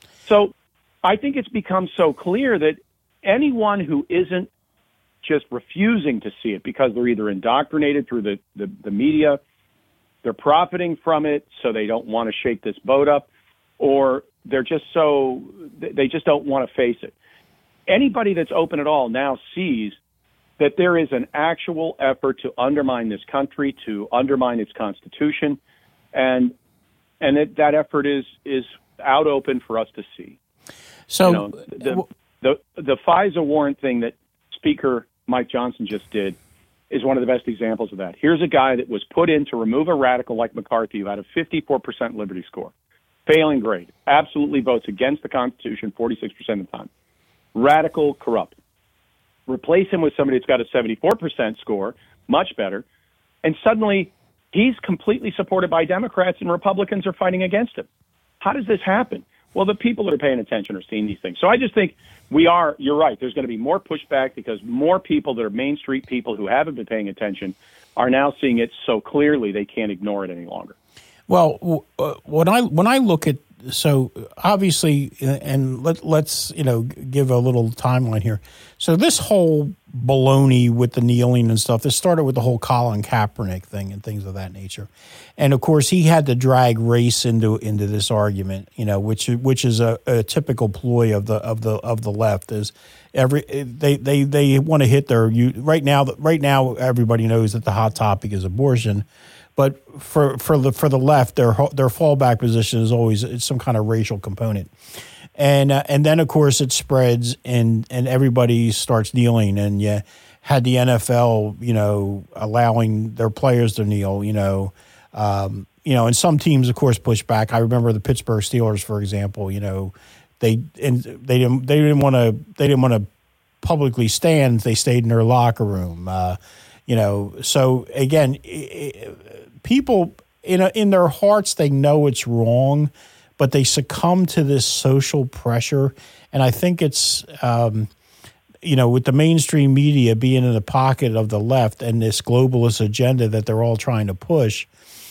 So I think it's become so clear that anyone who isn't just refusing to see it because they're either indoctrinated through the, the, the media, they're profiting from it, so they don't want to shake this boat up, or they're just so, they just don't want to face it. Anybody that's open at all now sees that there is an actual effort to undermine this country, to undermine its Constitution, and and that, that effort is is out open for us to see. So you know, the, the the FISA warrant thing that Speaker Mike Johnson just did is one of the best examples of that. Here's a guy that was put in to remove a radical like McCarthy who had a fifty-four percent liberty score. Failing grade, absolutely votes against the Constitution forty-six percent of the time. Radical, corrupt. Replace him with somebody that's got a seventy-four percent score, much better, and suddenly he's completely supported by Democrats and Republicans are fighting against him. How does this happen? Well, the people that are paying attention are seeing these things. So I just think we are, you're right, there's going to be more pushback because more people that are Main Street people who haven't been paying attention are now seeing it so clearly they can't ignore it any longer. Well, uh, when I when I look at so obviously, and let let's you know give a little timeline here. So this whole baloney with the kneeling and stuff, this started with the whole Colin Kaepernick thing and things of that nature, and of course he had to drag race into into this argument, you know, which which is a, a typical ploy of the of the of the left is every they they they want to hit their you right now right now everybody knows that the hot topic is abortion. But for for the for the left, their their fallback position is always it's some kind of racial component, and uh, and then of course it spreads and and everybody starts kneeling, and you had the N F L, you know, allowing their players to kneel, you know, um, you know, and some teams of course push back. I remember the Pittsburgh Steelers, for example, you know, they and they didn't they didn't want to they didn't want to publicly stand. They stayed in their locker room, uh, you know. So again. It, People in a, in their hearts, they know it's wrong, but they succumb to this social pressure. And I think it's, um, you know, with the mainstream media being in the pocket of the left and this globalist agenda that they're all trying to push,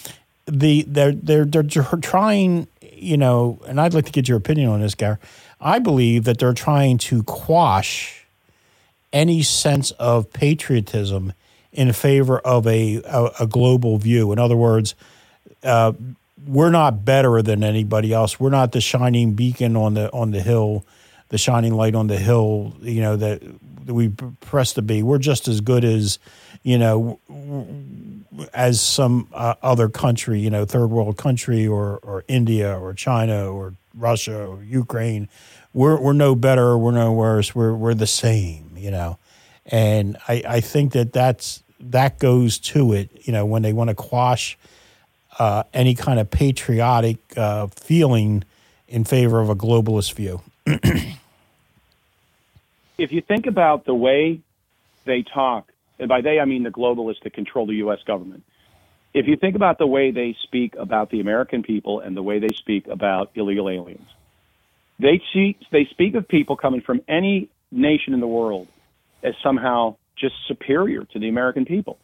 the they're they're they're trying, you know, and I'd like to get your opinion on this, Gary. I believe that they're trying to quash any sense of patriotism in favor of a, a, a global view. In other words, uh, we're not better than anybody else. We're not the shining beacon on the on the hill, the shining light on the hill, you know, that, that we press to be. We're just as good as, you know, as some uh, other country, you know, third world country or, or India or China or Russia or Ukraine. We're we're no better. We're no worse. We're we're the same, you know. And I, I think that that's, that goes to it, you know, when they want to quash uh, any kind of patriotic uh, feeling in favor of a globalist view. If you think about the way they talk, and by they I mean the globalists that control the U S government, if you think about the way they speak about the American people and the way they speak about illegal aliens, they see, they speak of people coming from any nation in the world as somehow just superior to the American people.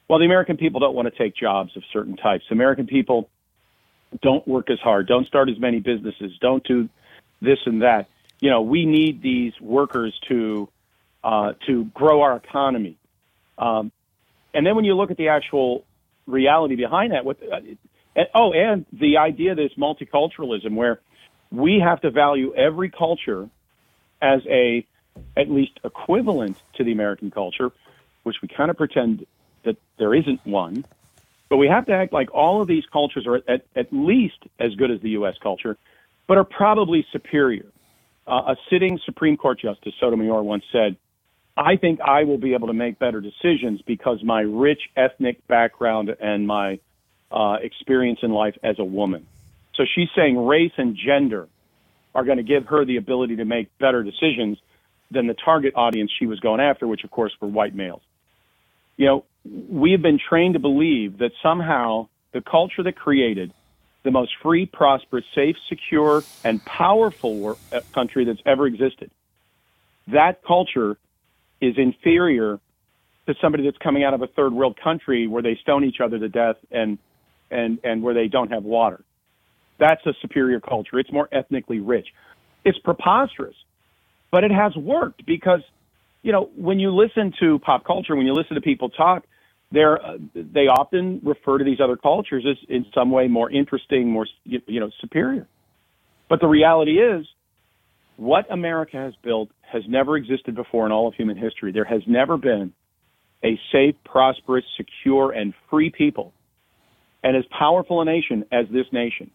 well, the American people don't want to take jobs of certain types. American people don't work as hard, don't start as many businesses, don't do this and that. You know, we need these workers to uh, to grow our economy. Um, and then when you look at the actual reality behind that, what, uh, and, oh, and the idea that it's multiculturalism, where we have to value every culture as a at least equivalent to the American culture, which we kind of pretend that there isn't one. But we have to act like all of these cultures are at, at least as good as the U S culture, but are probably superior. Uh, a sitting Supreme Court Justice, Sotomayor, once said, I think I will be able to make better decisions because my rich ethnic background and my uh, experience in life as a woman. So she's saying race and gender are going to give her the ability to make better decisions than the target audience she was going after, which, of course, were white males. You know, we have been trained to believe that somehow the culture that created the most free, prosperous, safe, secure, and powerful country that's ever existed, that culture is inferior to somebody that's coming out of a third world country where they stone each other to death and and and where they don't have water. That's a superior culture. It's more ethnically rich. It's preposterous, but it has worked because, you know, when you listen to pop culture, when you listen to people talk, they're uh, they often refer to these other cultures as in some way more interesting, more you, you know superior. But the reality is, what America has built has never existed before in all of human history. There has never been a safe, prosperous, secure, and free people, and as powerful a nation as this nation.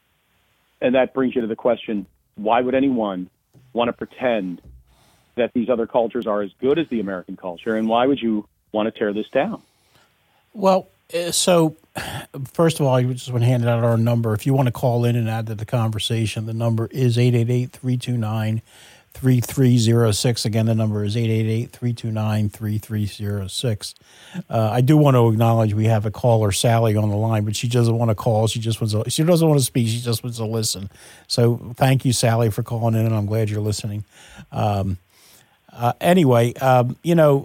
And that brings you to the question, why would anyone want to pretend that these other cultures are as good as the American culture, and why would you want to tear this down? Well, so first of all, I just want to hand out our number. If you want to call in and add to the conversation, the number is eight eight eight, three two nine, three three zero six. Again, the number is eight eight eight, three two nine, three three zero six. Uh, I do want to acknowledge we have a caller, Sally, on the line, but she doesn't want to call. She just wants to, she doesn't want to speak. She just wants to listen. So thank you, Sally, for calling in, and I'm glad you're listening. Um, uh, anyway, um, you know,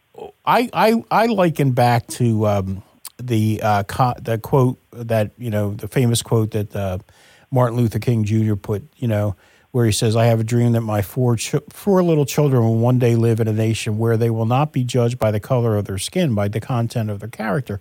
I, I, I liken back to um, the uh, co- the quote that, you know, the famous quote that uh, Martin Luther King Junior put, you know, where he says, I have a dream that my four ch- four little children will one day live in a nation where they will not be judged by the color of their skin, by the content of their character.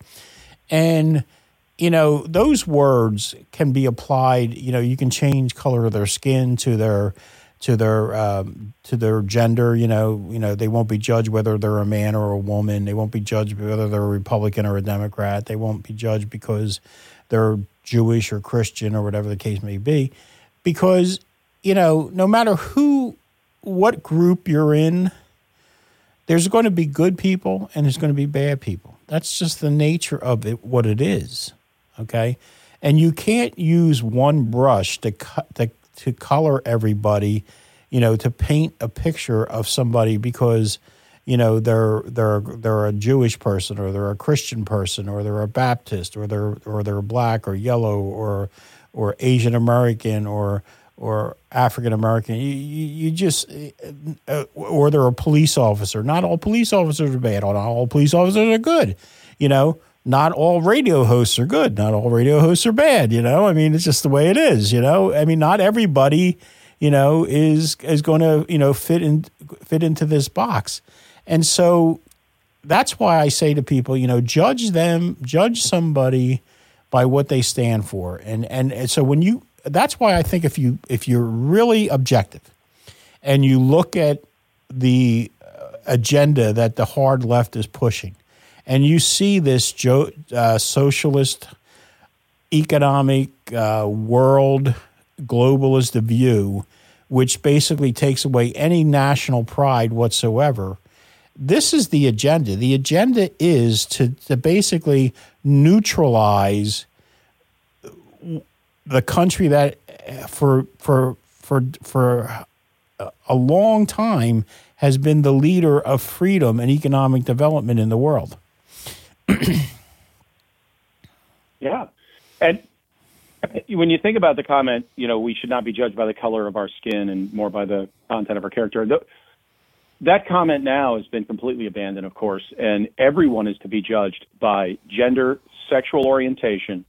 And, you know, those words can be applied, you know, you can change color of their skin to their to their um, to their gender, you know, you know, they won't be judged whether they're a man or a woman. They won't be judged whether they're a Republican or a Democrat. They won't be judged because they're Jewish or Christian or whatever the case may be. Because, you know, no matter who, what group you're in, there's going to be good people and there's going to be bad people. That's just the nature of it, what it is, okay? And you can't use one brush to cut to, to color everybody, you know, to paint a picture of somebody because, you know, they're they're they're a Jewish person or they're a Christian person or they're a Baptist or they're or they're black or yellow or or Asian American or or African American. You, you you just uh, or they're a police officer. Not all police officers are bad. Not all police officers are good. You know, not all radio hosts are good. Not all radio hosts are bad. You know, I mean, it's just the way it is. You know, I mean, not everybody, you know, is is going to, you know, fit in fit into this box. And so that's why I say to people, you know, judge them, judge somebody by what they stand for. And and, and so when you, that's why I think if you if you're really objective and you look at the agenda that the hard left is pushing, and you see this jo- uh, socialist economic uh, world globalist view, which basically takes away any national pride whatsoever. This is the agenda. The agenda is to, to basically neutralize the country that for for for for a long time has been the leader of freedom and economic development in the world. Yeah. And when you think about the comment, you know, we should not be judged by the color of our skin and more by the content of our character, that comment now has been completely abandoned, of course, and everyone is to be judged by gender, sexual orientation,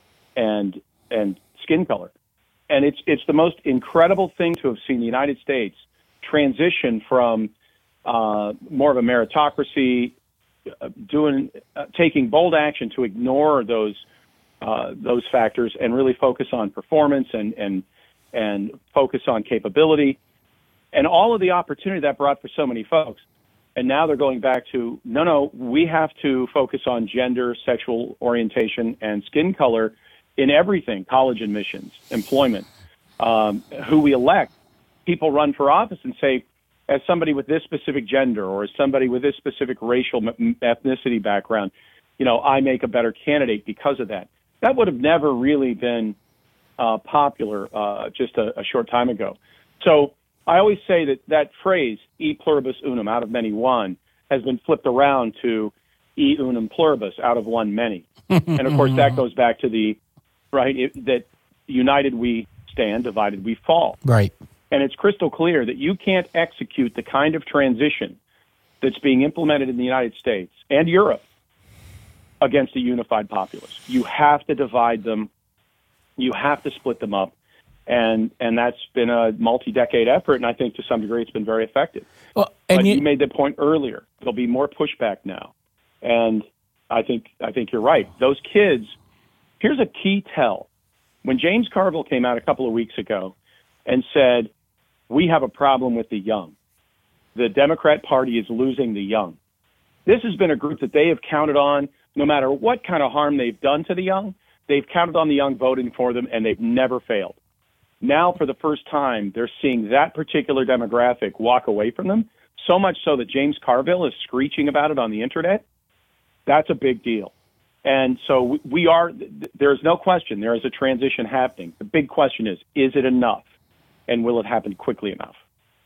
and and skin color. And it's it's the most incredible thing to have seen the United States transition from uh, more of a meritocracy, uh, doing uh, taking bold action to ignore those uh, those factors and really focus on performance and and and focus on capability and all of the opportunity that brought for so many folks. And now they're going back to, no, no, we have to focus on gender, sexual orientation, and skin color in everything, college admissions, employment, um, who we elect. People run for office and say, as somebody with this specific gender or as somebody with this specific racial ethnicity background, you know, I make a better candidate because of that. That would have never really been uh, popular uh, just a, a short time ago. So I always say that that phrase, e pluribus unum, out of many one, has been flipped around to e unum pluribus, out of one many. And, of course, that goes back to the, right, it, that united we stand, divided we fall. Right. And it's crystal clear that you can't execute the kind of transition that's being implemented in the United States and Europe against a unified populace. You have to divide them. You have to split them up. And and that's been a multi-decade effort, and I think to some degree it's been very effective. Well, and but you, you made the point earlier. There'll be more pushback now. And I think I think you're right. Those kids, here's a key tell. When James Carville came out a couple of weeks ago and said, we have a problem with the young. The Democrat Party is losing the young. This has been a group that they have counted on, no matter what kind of harm they've done to the young, they've counted on the young voting for them, and they've never failed. Now, for the first time, they're seeing that particular demographic walk away from them, so much so that James Carville is screeching about it on the Internet. That's a big deal. And so we are, there's no question, there is a transition happening. The big question is, is it enough? And will it happen quickly enough?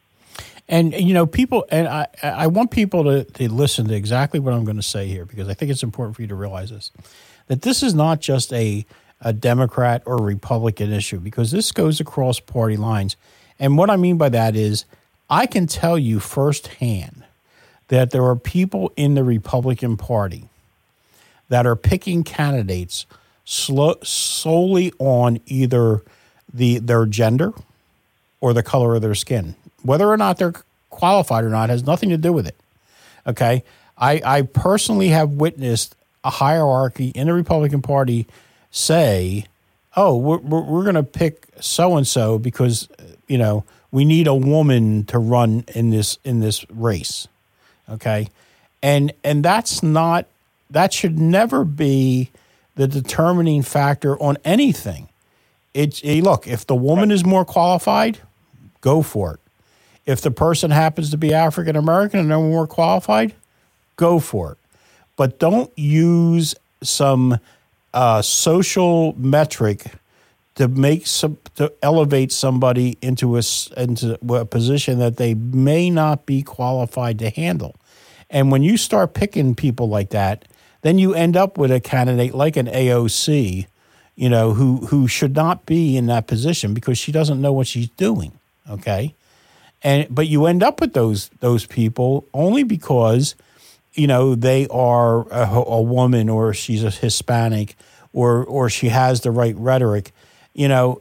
And, you know, people, and I, I want people to, to listen to exactly what I'm going to say here, because I think it's important for you to realize this, that this is not just a, a Democrat or Republican issue, because this goes across party lines. And what I mean by that is I can tell you firsthand that there are people in the Republican Party that are picking candidates slow, solely on either the their gender or the color of their skin. Whether or not they're qualified or not has nothing to do with it. Okay? I, I personally have witnessed a hierarchy in the Republican Party say, oh, we're, we're going to pick so-and-so because, you know, we need a woman to run in this in this race. Okay? And and that's not, that should never be the determining factor on anything. It's, hey, look, if the woman is more qualified, go for it. If the person happens to be African American and they're more qualified, go for it. But don't use some uh, social metric to make some to elevate somebody into a into a position that they may not be qualified to handle. And when you start picking people like that, then you end up with a candidate like an A O C, you know, who who should not be in that position because she doesn't know what she's doing. Okay, and but you end up with those those people only because, you know, they are a, a woman or she's a Hispanic or or she has the right rhetoric. You know,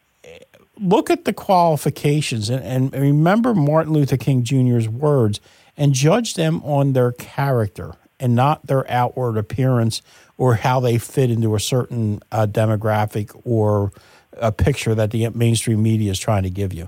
look at the qualifications and, and remember Martin Luther King Junior's words and judge them on their character and not their outward appearance or how they fit into a certain uh, demographic or a picture that the mainstream media is trying to give you.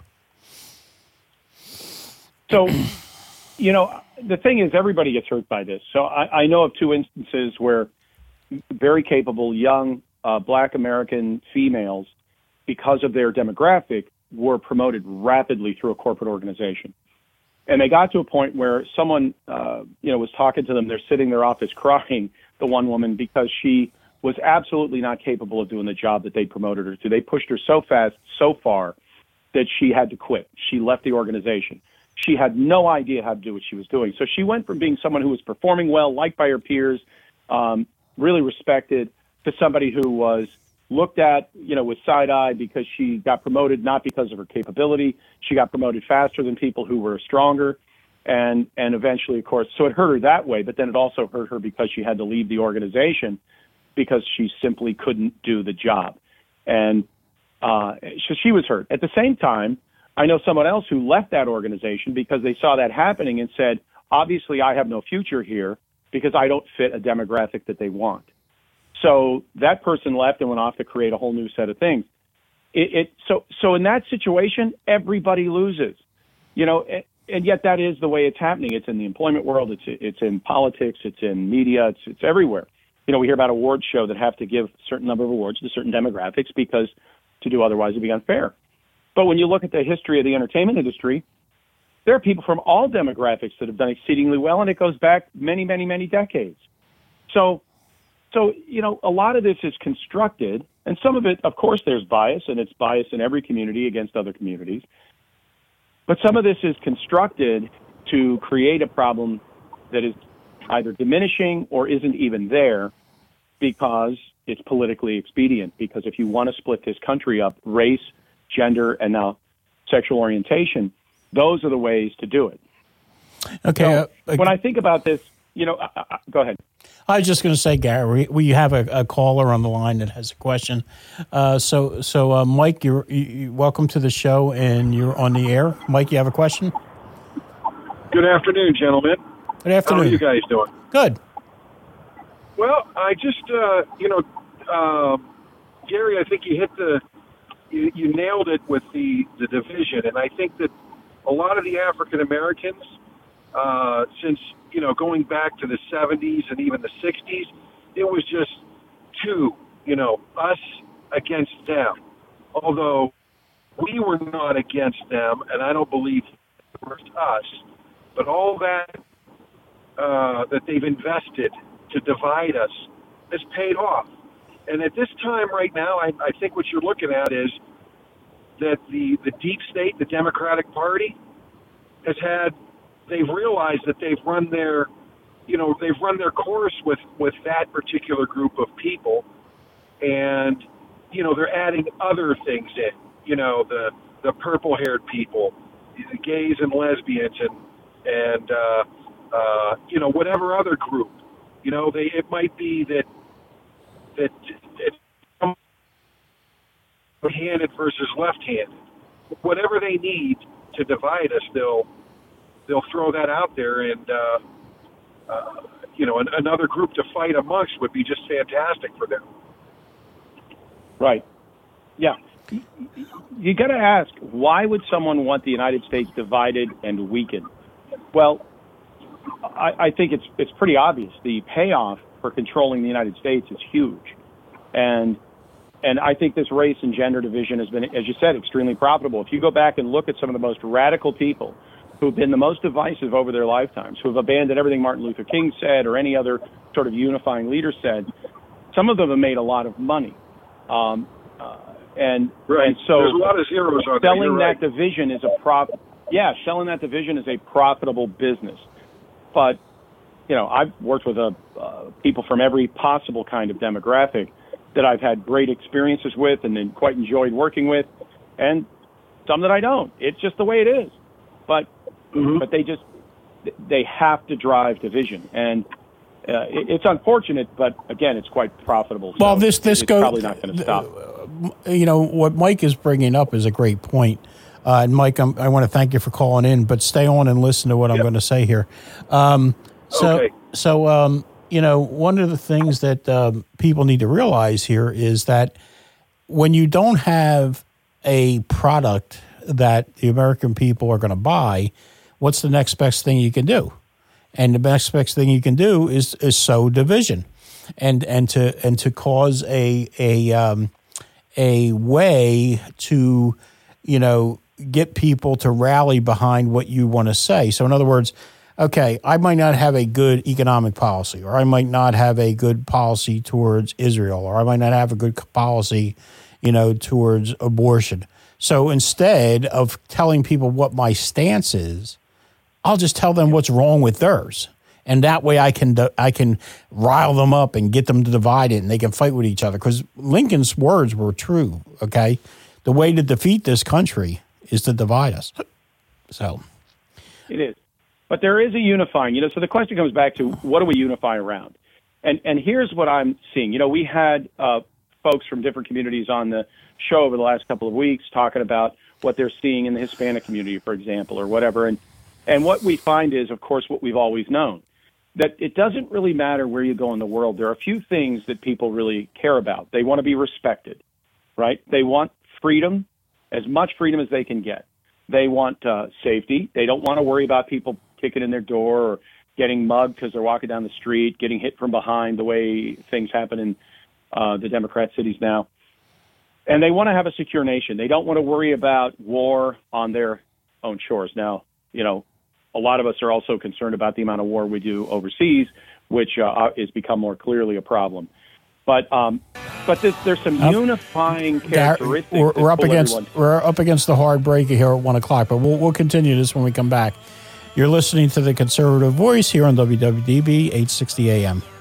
So, you know, the thing is, everybody gets hurt by this. So I, I know of two instances where very capable young uh, Black American females, because of their demographic, were promoted rapidly through a corporate organization. And they got to a point where someone, uh, you know, was talking to them. They're sitting in their office crying, the one woman, because she was absolutely not capable of doing the job that they promoted her to. They pushed her so fast, so far, that she had to quit. She left the organization. She had no idea how to do what she was doing. So she went from being someone who was performing well, liked by her peers, um, really respected, to somebody who was looked at, you know, with side eye because she got promoted not because of her capability. She got promoted faster than people who were stronger. And and eventually, of course, so it hurt her that way, but then it also hurt her because she had to leave the organization because she simply couldn't do the job. And uh, so she was hurt. At the same time, I know someone else who left that organization because they saw that happening and said, obviously, I have no future here because I don't fit a demographic that they want. So that person left and went off to create a whole new set of things. It, it so so in that situation, everybody loses, you know, and, and yet that is the way it's happening. It's in the employment world. It's it's in politics. It's in media. It's it's everywhere. You know, we hear about awards show that have to give a certain number of awards to certain demographics because to do otherwise it'd be unfair. But when you look at the history of the entertainment industry, there are people from all demographics that have done exceedingly well, and it goes back many, many, many decades. So, so you know, a lot of this is constructed, and some of it, of course, there's bias, and it's bias in every community against other communities. But some of this is constructed to create a problem that is either diminishing or isn't even there because it's politically expedient. Because if you want to split this country up, race, gender, and now sexual orientation, those are the ways to do it. Okay. So uh, when I think about this, you know, uh, uh, go ahead. I was just going to say, Gary, we have a, a caller on the line that has a question. Uh, so, so uh, Mike, you're you, welcome to the show, and you're on the air. Mike, you have a question? Good afternoon, gentlemen. Good afternoon. How are you guys doing? Good. Well, I just, uh, you know, uh, Gary, I think you hit the, you, you nailed it with the, the division, and I think that a lot of the African Americans, uh, since, you know, going back to the seventies and even the sixties, it was just two, you know, us against them. Although we were not against them, and I don't believe it was us, but all that uh, that they've invested to divide us has paid off. And at this time right now, I, I think what you're looking at is that the, the deep state, the Democratic Party, has had, they've realized that they've run their, you know, they've run their course with, with that particular group of people. And, you know, they're adding other things in, you know, the, the purple-haired people, the gays and lesbians, and, and uh, uh, you know, whatever other group. You know, they, it might be that, that it's handed versus left-handed. Whatever they need to divide us, they'll they'll throw that out there, and uh, uh, you know, an, another group to fight amongst would be just fantastic for them. Right. Yeah. You got to ask, why would someone want the United States divided and weakened? Well, I, I think it's it's pretty obvious. The payoff for controlling the United States is huge, and and I think this race and gender division has been, as you said, extremely profitable. If you go back and look at some of the most radical people who have been the most divisive over their lifetimes, who have abandoned everything Martin Luther King said or any other sort of unifying leader said, some of them have made a lot of money. Um, uh, and, right. and so there's a lot of zeros on there. selling right. that division is a prop. Yeah, selling that division is a profitable business. But, you know, I've worked with a, uh, people from every possible kind of demographic that I've had great experiences with and then quite enjoyed working with, and some that I don't. It's just the way it is. But mm-hmm. but they just they have to drive division, and uh, it, it's unfortunate, but again, it's quite profitable. Well, so this this it's goes probably not going to stop. You know what Mike is bringing up is a great point. Uh, and Mike, I'm, I want to thank you for calling in, but stay on and listen to what yep. I'm going to say here. Um, so okay. so. Um, You know, one of the things that um, people need to realize here is that when you don't have a product that the American people are going to buy, what's the next best thing you can do? And the next best thing you can do is is sow division, and and to and to cause a a um, a way to, you know, get people to rally behind what you want to say. So, in other words, okay, I might not have a good economic policy, or I might not have a good policy towards Israel, or I might not have a good policy, you know, towards abortion. So instead of telling people what my stance is, I'll just tell them what's wrong with theirs. And that way I can I can rile them up and get them to divide it, and they can fight with each other. Because Lincoln's words were true, okay? The way to defeat this country is to divide us. So it is. But there is a unifying, you know, so the question comes back to what do we unify around? And and here's what I'm seeing. You know, we had uh, folks from different communities on the show over the last couple of weeks talking about what they're seeing in the Hispanic community, for example, or whatever. And and what we find is, of course, what we've always known, that it doesn't really matter where you go in the world. There are a few things that people really care about. They want to be respected, right? They want freedom, as much freedom as they can get. They want uh, safety. They don't want to worry about people kicking in their door or getting mugged because they're walking down the street, getting hit from behind the way things happen in uh, the Democrat cities now. And they want to have a secure nation. They don't want to worry about war on their own shores. Now, you know, a lot of us are also concerned about the amount of war we do overseas, which uh, has become more clearly a problem. But um, but there's, there's some uh, unifying characteristics. We're, we're up against everyone. we're up against the hard break here at one o'clock, but we'll we'll continue this when we come back. You're listening to the Conservative Voice here on W W D B eight sixty A M.